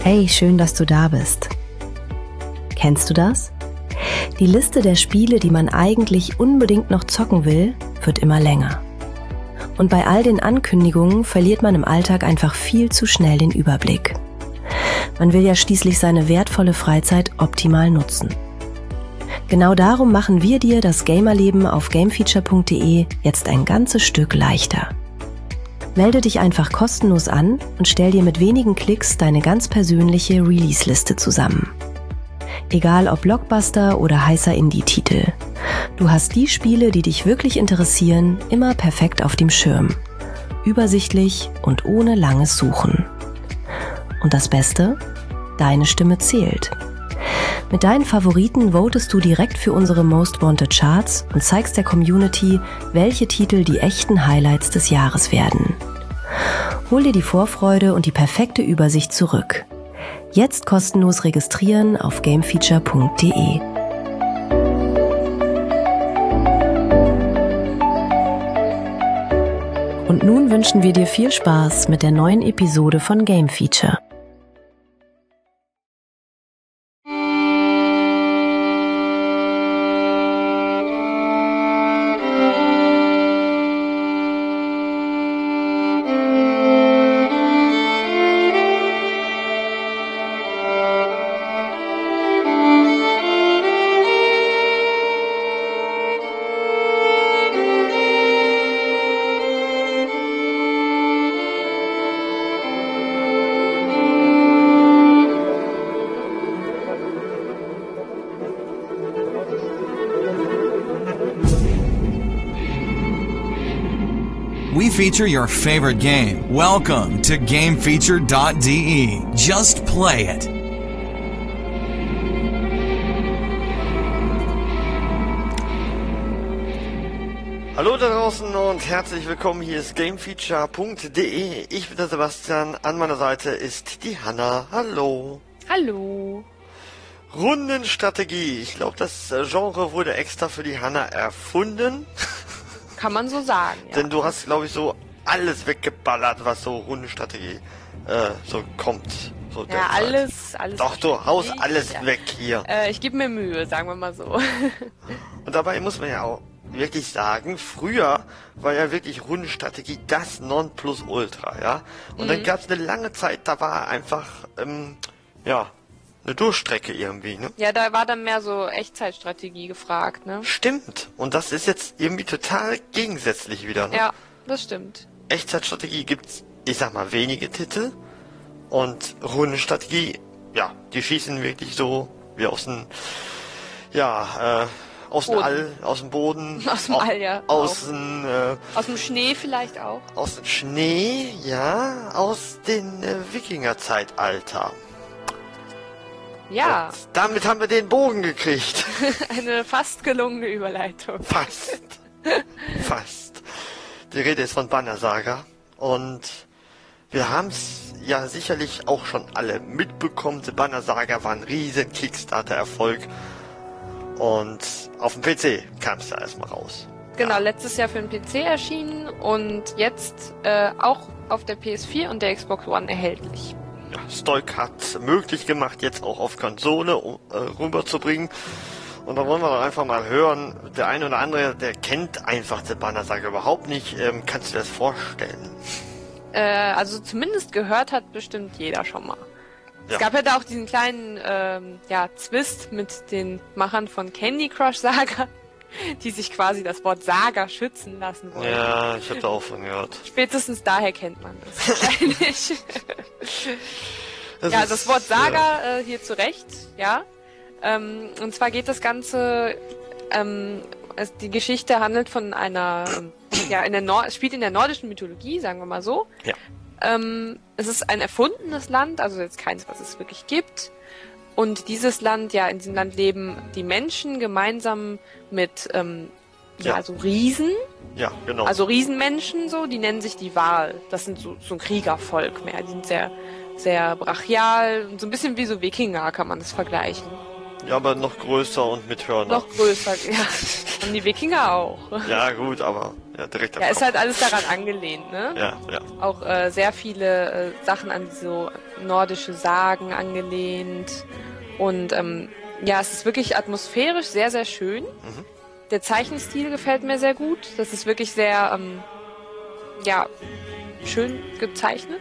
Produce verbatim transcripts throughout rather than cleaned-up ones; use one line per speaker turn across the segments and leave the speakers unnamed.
Hey, schön, dass du da bist. Kennst du das? Die Liste der Spiele, die man eigentlich unbedingt noch zocken will, wird immer länger. Und bei all den Ankündigungen verliert man im Alltag einfach viel zu schnell den Überblick. Man will ja schließlich seine wertvolle Freizeit optimal nutzen. Genau darum machen wir dir das Gamerleben auf gamefeature punkt de jetzt ein ganzes Stück leichter. Melde dich einfach kostenlos an und stell dir mit wenigen Klicks deine ganz persönliche Release-Liste zusammen. Egal ob Blockbuster oder heißer Indie-Titel. Du hast die Spiele, die dich wirklich interessieren, immer perfekt auf dem Schirm. Übersichtlich und ohne langes Suchen. Und das Beste? Deine Stimme zählt. Mit deinen Favoriten votest du direkt für unsere Most Wanted Charts und zeigst der Community, welche Titel die echten Highlights des Jahres werden. Hol dir die Vorfreude und die perfekte Übersicht zurück. Jetzt kostenlos registrieren auf gamefeature punkt de. Und nun wünschen wir dir viel Spaß mit der neuen Episode von Game Feature.
We feature your favorite game. Welcome to gamefeature dot de. Just play it.
Hallo da draußen und herzlich willkommen. Hier ist gamefeature punkt de. Ich bin der Sebastian. An meiner Seite ist die Hanna. Hallo.
Hallo.
Rundenstrategie. Ich glaube, das Genre wurde extra für die Hanna erfunden.
Kann man so sagen, ja.
Denn du hast, glaube ich, so alles weggeballert, was so Rundenstrategie äh, so kommt. So
ja,
derzeit. alles, alles. Doch, du haust
nicht.
alles
ja.
weg hier.
Äh, ich gebe mir Mühe, sagen wir mal so.
Und dabei muss man ja auch wirklich sagen, früher war ja wirklich Rundenstrategie das Nonplusultra, ja. Und mhm. dann gab es eine lange Zeit, da war einfach, ähm, ja, eine Durchstrecke irgendwie, ne?
Ja, da war dann mehr so Echtzeitstrategie gefragt, ne?
Stimmt. Und das ist jetzt irgendwie total gegensätzlich wieder, ne?
Ja, das stimmt.
Echtzeitstrategie gibt's, ich sag mal, wenige Titel. Und Rundenstrategie, ja, die schießen wirklich so wie aus dem, ja, äh, aus dem All, aus dem Boden.
Aus dem All, ja.
Aus dem, äh,
aus dem Schnee vielleicht auch.
Aus dem Schnee, ja, aus dem äh, Wikingerzeitalter.
Ja.
Und damit haben wir den Bogen gekriegt.
Eine fast gelungene Überleitung.
Fast. Fast. Die Rede ist von Banner Saga. Und wir haben es ja sicherlich auch schon alle mitbekommen. Die Banner Saga war ein riesen Kickstarter-Erfolg. Und auf dem P C kam es da erstmal raus.
Genau,
ja.
Letztes Jahr für den P C erschienen und jetzt äh, auch auf der P S vier und der Xbox One erhältlich.
Ja, Stoik hat möglich gemacht, jetzt auch auf Konsole um, äh, rüberzubringen. Und da wollen wir doch einfach mal hören, der eine oder andere, der kennt einfach die Banner Saga überhaupt nicht. Ähm, kannst du dir das vorstellen?
Äh, also zumindest gehört hat bestimmt jeder schon mal. Ja. Es gab ja da auch diesen kleinen ähm, ja, Zwist mit den Machern von Candy Crush Saga, die sich quasi das Wort Saga schützen lassen wollen.
Ja, ich habe da auch von gehört.
Spätestens daher kennt man das wahrscheinlich.
das
ja,
ist,
das Wort Saga
ja.
äh, hier zurecht, ja. Ähm, und zwar geht das Ganze, ähm, es, die Geschichte handelt von einer, ähm, ja, in der Nord- spielt in der nordischen Mythologie, sagen wir mal so.
Ja.
Ähm, es ist ein erfundenes Land, also jetzt keins, was es wirklich gibt. Und dieses Land, ja, in diesem Land leben die Menschen gemeinsam mit, ähm, ja,
ja,
so Riesen.
Ja, genau.
Also Riesenmenschen so, die nennen sich die Vaal. Das sind so, so ein Kriegervolk mehr. Die sind sehr, sehr brachial und so ein bisschen wie so Wikinger kann man das vergleichen.
Ja, aber noch größer und mit Hörnern.
Noch größer, ja. Und die Wikinger auch.
Ja, gut, aber ja, direkt am
Ja,
Kopf.
ist halt alles daran angelehnt, ne?
Ja, ja.
Auch äh, sehr viele äh, Sachen an so nordische Sagen angelehnt. Und ähm, ja, es ist wirklich atmosphärisch sehr, sehr schön. Mhm. Der Zeichenstil gefällt mir sehr gut. Das ist wirklich sehr, ähm, ja, schön gezeichnet.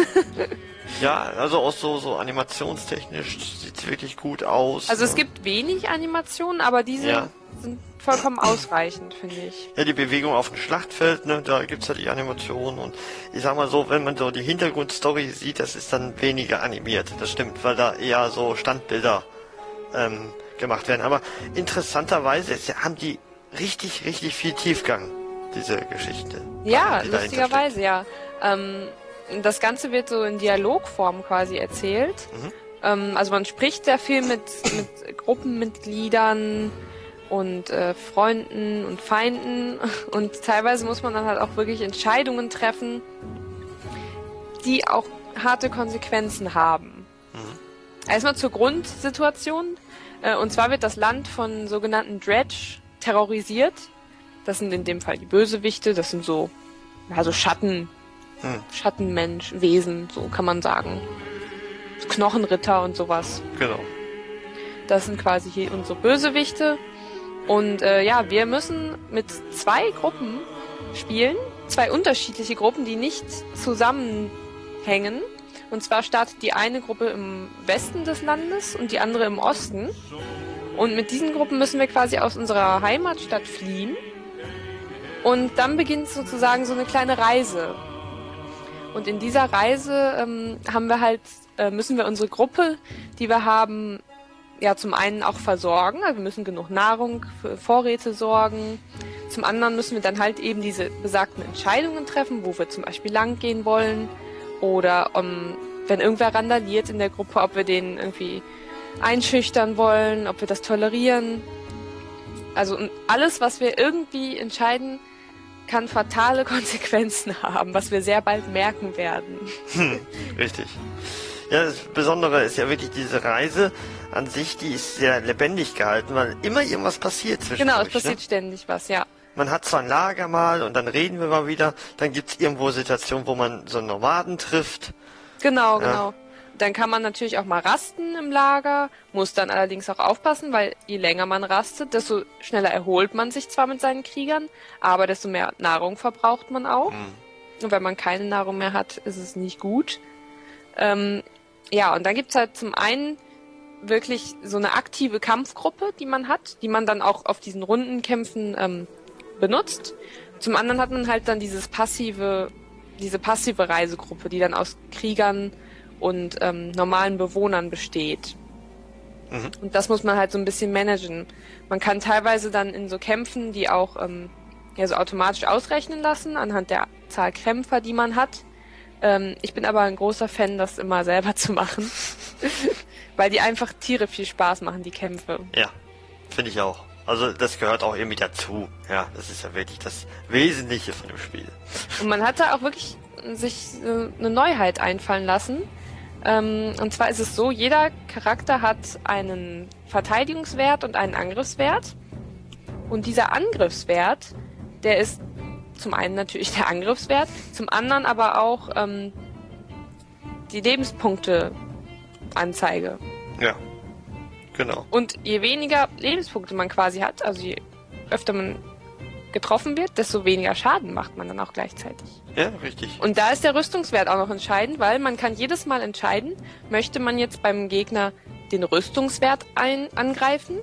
Ja, also auch so, so animationstechnisch sieht es wirklich gut aus.
Also
ne?
es gibt wenig Animationen, aber diese
Ja.
sind vollkommen ausreichend, finde ich.
Ja, die Bewegung auf dem Schlachtfeld, ne, da gibt's ja die Animation und ich sag mal so, wenn man so die Hintergrundstory sieht, das ist dann weniger animiert, das stimmt, weil da eher so Standbilder ähm, gemacht werden. Aber interessanterweise ist, ja, haben die richtig, richtig viel Tiefgang, diese Geschichte.
Ja,
die dahinter
lustigerweise, ja. Ähm, das Ganze wird so in Dialogform quasi erzählt.
Mhm.
Ähm, also man spricht sehr viel mit, mit Gruppenmitgliedern und äh, Freunden und Feinden und teilweise muss man dann halt auch wirklich Entscheidungen treffen, die auch harte Konsequenzen haben. Mhm. Erstmal zur Grundsituation. Äh, und zwar wird das Land von sogenannten Dredge terrorisiert. Das sind in dem Fall die Bösewichte, das sind so, ja, so Schatten, hm. Schattenmensch, Wesen, so kann man sagen. Knochenritter und sowas.
Genau.
Das sind quasi hier unsere Bösewichte. Und äh, ja, wir müssen mit zwei Gruppen spielen, zwei unterschiedliche Gruppen, die nicht zusammenhängen. Und zwar startet die eine Gruppe im Westen des Landes und die andere im Osten. Und mit diesen Gruppen müssen wir quasi aus unserer Heimatstadt fliehen. Und dann beginnt sozusagen so eine kleine Reise. Und in dieser Reise ähm, haben wir halt, äh, müssen wir unsere Gruppe, die wir haben, ja zum einen auch versorgen. Also wir müssen genug Nahrung für Vorräte sorgen. Zum anderen müssen wir dann halt eben diese besagten Entscheidungen treffen, wo wir zum Beispiel lang gehen wollen. Oder um, wenn irgendwer randaliert in der Gruppe, ob wir den irgendwie einschüchtern wollen, ob wir das tolerieren. Also alles, was wir irgendwie entscheiden, kann fatale Konsequenzen haben, was wir sehr bald merken werden.
Hm, richtig. Ja, das Besondere ist ja wirklich diese Reise an sich, die ist sehr lebendig gehalten, weil immer irgendwas passiert zwischendurch.
Genau, es passiert
ne?
ständig was, ja.
Man hat zwar ein Lager mal und dann reden wir mal wieder, dann gibt's irgendwo Situationen, wo man so Nomaden trifft.
Genau,
ja.
genau. Dann kann man natürlich auch mal rasten im Lager, muss dann allerdings auch aufpassen, weil je länger man rastet, desto schneller erholt man sich zwar mit seinen Kriegern, aber desto mehr Nahrung verbraucht man auch. Mhm. Und wenn man keine Nahrung mehr hat, ist es nicht gut. Ähm, ja, und dann gibt's halt zum einen wirklich so eine aktive Kampfgruppe, die man hat, die man dann auch auf diesen Rundenkämpfen ähm, benutzt. Zum anderen hat man halt dann dieses passive, diese passive Reisegruppe, die dann aus Kriegern und ähm, normalen Bewohnern besteht. Mhm. Und das muss man halt so ein bisschen managen. Man kann teilweise dann in so Kämpfen, die auch ähm, ja, so automatisch ausrechnen lassen, anhand der Zahl Kämpfer, die man hat. Ähm, ich bin aber ein großer Fan, das immer selber zu machen. Weil die einfach Tiere viel Spaß machen, die Kämpfe.
Ja, finde ich auch. Also das gehört auch irgendwie dazu. Ja, das ist ja wirklich das Wesentliche von dem Spiel.
Und man hat da auch wirklich sich äh, eine Neuheit einfallen lassen. Ähm, und zwar ist es so, jeder Charakter hat einen Verteidigungswert und einen Angriffswert. Und dieser Angriffswert, der ist zum einen natürlich der Angriffswert, zum anderen aber auch ähm, die Lebenspunkte-Anzeige.
Ja, genau.
Und je weniger Lebenspunkte man quasi hat, also je öfter man getroffen wird, desto weniger Schaden macht man dann auch gleichzeitig.
Ja, richtig.
Und da ist der Rüstungswert auch noch entscheidend, weil man kann jedes Mal entscheiden, möchte man jetzt beim Gegner den Rüstungswert ein angreifen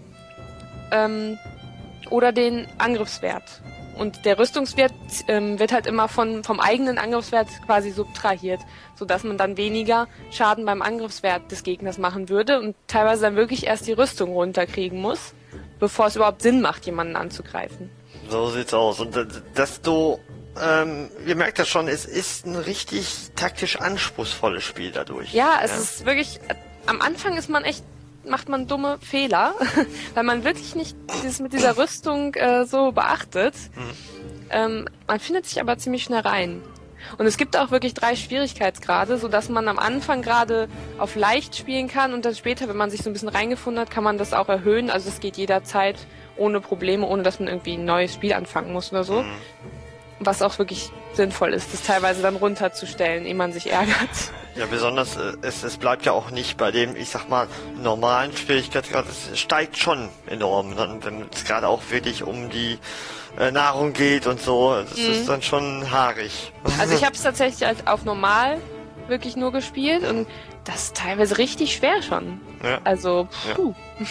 ähm, oder den Angriffswert. Und der Rüstungswert ähm, wird halt immer von vom eigenen Angriffswert quasi subtrahiert, sodass man dann weniger Schaden beim Angriffswert des Gegners machen würde und teilweise dann wirklich erst die Rüstung runterkriegen muss, bevor es überhaupt Sinn macht, jemanden anzugreifen.
So sieht's aus. Und dass du, ähm, ihr merkt das schon, es ist ein richtig taktisch anspruchsvolles Spiel dadurch.
Ja, es ja. ist wirklich, am Anfang ist man echt, macht man dumme Fehler, weil man wirklich nicht dieses mit dieser Rüstung äh, so beachtet. Mhm. Ähm, man findet sich aber ziemlich schnell rein. Und es gibt auch wirklich drei Schwierigkeitsgrade, sodass man am Anfang gerade auf leicht spielen kann und dann später, wenn man sich so ein bisschen reingefunden hat, kann man das auch erhöhen. Also es geht jederzeit ohne Probleme, ohne dass man irgendwie ein neues Spiel anfangen muss oder so. Mhm. Was auch wirklich sinnvoll ist, das teilweise dann runterzustellen, ehe man sich ärgert.
Ja, besonders, äh, es, es bleibt ja auch nicht bei dem, ich sag mal, normalen Schwierigkeitsgrad. Es steigt schon enorm, dann, wenn es gerade auch wirklich um die äh, Nahrung geht und so. Das mhm. ist dann schon haarig.
Also ich habe es tatsächlich als auf normal wirklich nur gespielt und das ist teilweise richtig schwer schon. Ja. Also, puh.
Ja.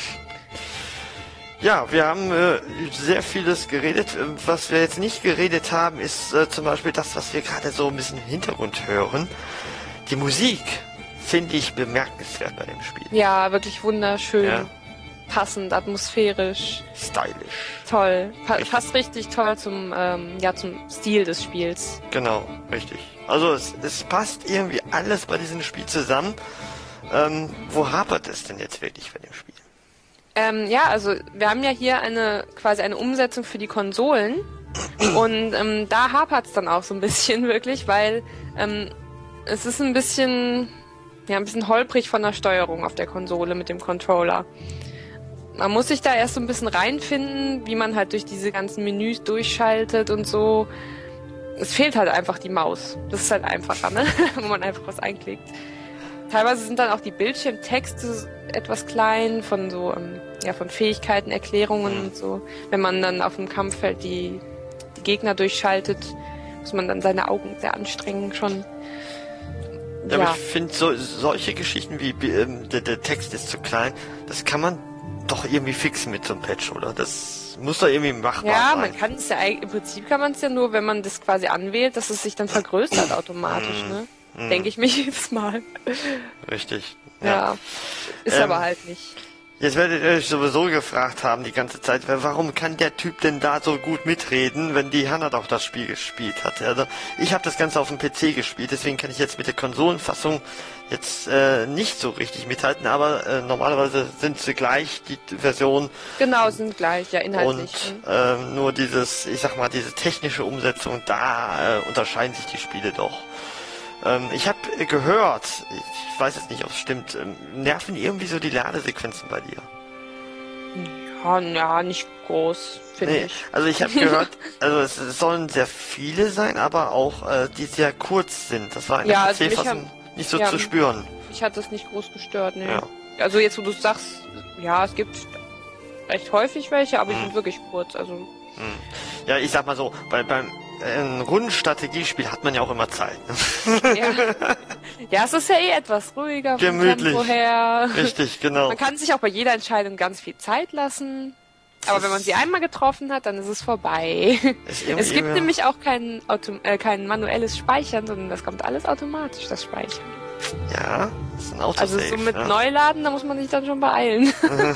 Ja, wir haben äh, sehr vieles geredet. Was wir jetzt nicht geredet haben, ist äh, zum Beispiel das, was wir gerade so ein bisschen im Hintergrund hören. Die Musik finde ich bemerkenswert bei dem Spiel.
Ja, wirklich wunderschön. Ja. Passend, atmosphärisch.
Stylisch.
Toll. Pa richtig. Passt richtig toll zum, ähm, ja, zum Stil des Spiels.
Genau, richtig. Also es, es passt irgendwie alles bei diesem Spiel zusammen. Ähm, wo hapert es denn jetzt wirklich bei dem Spiel?
Ähm, ja, also wir haben ja hier eine quasi eine Umsetzung für die Konsolen und ähm, da hapert es dann auch so ein bisschen wirklich, weil ähm, es ist ein bisschen, ja, ein bisschen holprig von der Steuerung auf der Konsole mit dem Controller. Man muss sich da erst so ein bisschen reinfinden, wie man halt durch diese ganzen Menüs durchschaltet und so. Es fehlt halt einfach die Maus. Das ist halt einfacher, ne? Wo man einfach was einklickt. Teilweise sind dann auch die Bildschirmtexte etwas klein von so, ähm, ja, von Fähigkeiten, Erklärungen mhm. und so. Wenn man dann auf dem Kampffeld die, die Gegner durchschaltet, muss man dann seine Augen sehr anstrengen schon.
Ja, ja. Aber ich finde so, solche Geschichten wie ähm, der, der Text ist zu klein, das kann man doch irgendwie fixen mit so einem Patch, oder? Das muss doch irgendwie machbar
ja,
sein.
Ja, man kann es ja, im Prinzip kann man es ja nur, wenn man das quasi anwählt, dass es sich dann vergrößert automatisch, ne? Mm. Denke ich mir jedes Mal.
Richtig.
Ja, ja. Ist ähm, aber halt nicht.
Jetzt werdet ihr euch sowieso gefragt haben die ganze Zeit, warum kann der Typ denn da so gut mitreden, wenn die Hanna doch das Spiel gespielt hat? Also ich habe das Ganze auf dem P C gespielt, deswegen kann ich jetzt mit der Konsolenfassung jetzt äh, nicht so richtig mithalten, aber äh, normalerweise sind sie gleich, die Versionen.
Genau, sind gleich, ja, inhaltlich.
Und äh, nur dieses, ich sag mal, diese technische Umsetzung, da äh, unterscheiden sich die Spiele doch. Ähm, ich habe gehört, ich weiß jetzt nicht, ob es stimmt, ähm, nerven irgendwie so die Ladesequenzen bei dir?
Ja, ja, nicht groß, finde nee, ich.
Also ich habe gehört, also es, es sollen sehr viele sein, aber auch äh, die sehr kurz sind. Das war in
ja,
der P C-Fassung nicht so
ja,
zu spüren.
Ich hatte es nicht groß gestört, ne.
Ja.
Also jetzt, wo du sagst, ja, es gibt recht häufig welche, aber hm. die sind wirklich kurz, also... Hm.
Ja, ich sag mal so, bei, beim ein Rundenstrategiespiel hat man ja auch immer Zeit. Ne?
Ja. Ja, es ist ja eh etwas ruhiger vom
gemütlich.
Tempo her.
Richtig, genau.
Man kann sich auch bei jeder Entscheidung ganz viel Zeit lassen. Aber das wenn man sie einmal getroffen hat, dann ist es vorbei. Ist es gibt nämlich auch kein, Auto, äh, kein manuelles Speichern, sondern das kommt alles automatisch, das Speichern.
Ja, das ist ein Autosave.
Also so mit
ja.
Neuladen, da muss man sich dann schon beeilen.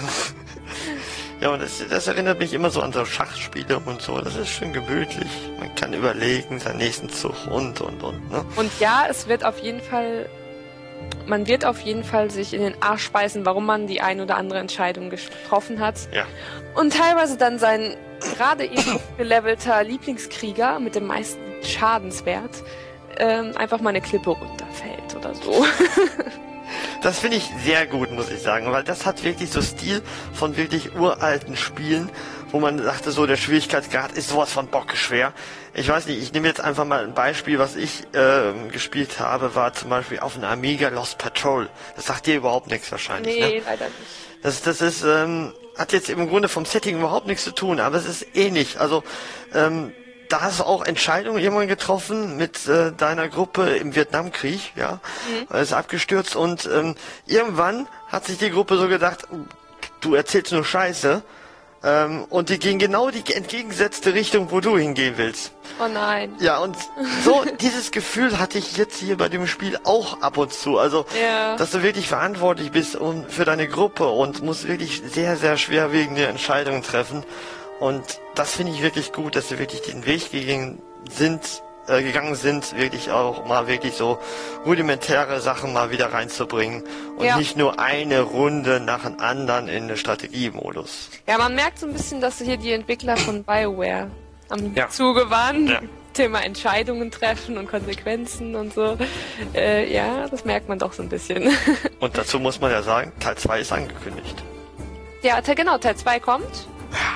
Ja, und das, das erinnert mich immer so an so Schachspiele und so. Das ist schön gemütlich. Man kann überlegen, seinen nächsten Zug und, und, und. Ne?
Und ja, es wird auf jeden Fall, man wird auf jeden Fall sich in den Arsch beißen, warum man die ein oder andere Entscheidung getroffen hat.
Ja.
Und teilweise dann sein gerade eben gelevelter Lieblingskrieger mit dem meisten Schadenswert ähm, einfach mal eine Klippe runterfällt oder so.
Das finde ich sehr gut, muss ich sagen, weil das hat wirklich so Stil von wirklich uralten Spielen, wo man dachte, so der Schwierigkeitsgrad ist sowas von bockeschwer. Ich weiß nicht, ich nehme jetzt einfach mal ein Beispiel, was ich äh, gespielt habe, war zum Beispiel auf einem Amiga Lost Patrol. Das sagt dir überhaupt nichts wahrscheinlich,
nee,
ne?
leider nicht.
Das, das ist, ähm, hat jetzt im Grunde vom Setting überhaupt nichts zu tun, aber es ist ähnlich. Also, ähm, da hast du auch Entscheidungen irgendwann getroffen mit äh, deiner Gruppe im Vietnamkrieg, ja, mhm. ist abgestürzt und ähm, irgendwann hat sich die Gruppe so gedacht, du erzählst nur Scheiße ähm, und die gehen genau die entgegengesetzte Richtung, wo du hingehen willst.
Oh nein.
Ja, und so dieses Gefühl hatte ich jetzt hier bei dem Spiel auch ab und zu, also
ja.
dass du wirklich verantwortlich bist um, für deine Gruppe und musst wirklich sehr, sehr schwerwiegende Entscheidungen treffen. Und das finde ich wirklich gut, dass sie wirklich den Weg gegangen sind, äh, gegangen sind, wirklich auch mal wirklich so rudimentäre Sachen mal wieder reinzubringen und ja. nicht nur eine Runde nach dem anderen in den Strategiemodus.
Ja, man merkt so ein bisschen, dass hier die Entwickler von BioWare am
ja.
Zuge waren.
Ja.
Thema Entscheidungen treffen und Konsequenzen und so. Äh, ja, das merkt man doch so ein bisschen.
Und dazu muss man ja sagen, Teil zwei ist angekündigt.
Ja, genau, Teil zwei kommt.
Ja.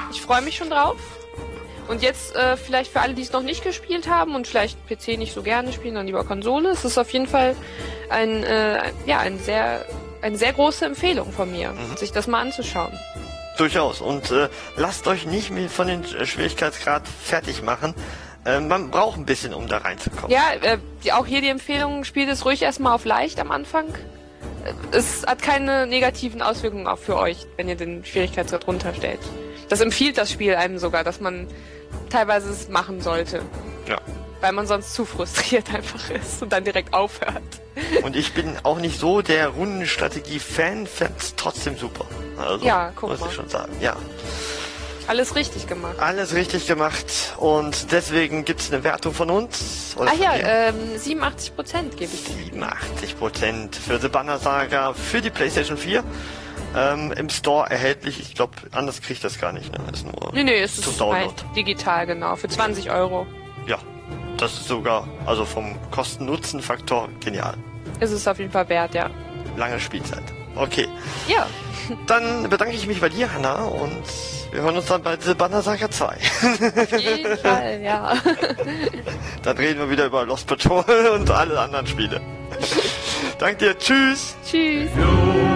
Ich freue mich schon drauf. Und jetzt äh, vielleicht für alle, die es noch nicht gespielt haben und vielleicht P C nicht so gerne spielen, dann lieber Konsole, es ist auf jeden Fall ein, äh, ja, ein sehr, eine sehr große Empfehlung von mir, mhm. sich das mal anzuschauen.
Durchaus. Und äh, lasst euch nicht mehr von den Schwierigkeitsgrad fertig machen. Äh, man braucht ein bisschen, um da reinzukommen.
Ja, äh, die, auch hier die Empfehlung, spielt es ruhig erstmal auf leicht am Anfang. Es hat keine negativen Auswirkungen auch für euch, wenn ihr den Schwierigkeitsgrad runterstellt. Das empfiehlt das Spiel einem sogar, dass man teilweise es machen sollte.
Ja.
Weil man sonst zu frustriert einfach ist und dann direkt aufhört.
Und ich bin auch nicht so der Rundenstrategie-Fan, fand's trotzdem super. Also,
ja, guck
muss
mal.
ich schon sagen, ja.
Alles richtig gemacht.
Alles richtig gemacht und deswegen gibt's eine Wertung von uns.
Oder ah von ja, ähm, siebenundachtzig Prozent gebe ich.
siebenundachtzig Prozent für The Banner Saga für die PlayStation vier. Ähm, im Store erhältlich. Ich glaube, anders kriege ich das gar nicht. Ne? Ist nur
nee, nee, es ist halt digital, genau. Für zwanzig Euro.
Ja, das ist sogar, also vom Kosten-Nutzen-Faktor genial.
Ist es auf jeden Fall wert, ja.
Lange Spielzeit. Okay.
Ja.
Dann bedanke ich mich bei dir, Hanna, und wir hören uns dann bei The Banner Saga zwei.
Auf jeden Fall, ja.
Dann reden wir wieder über Lost Patrol und alle anderen Spiele. Danke dir, tschüss.
Tschüss.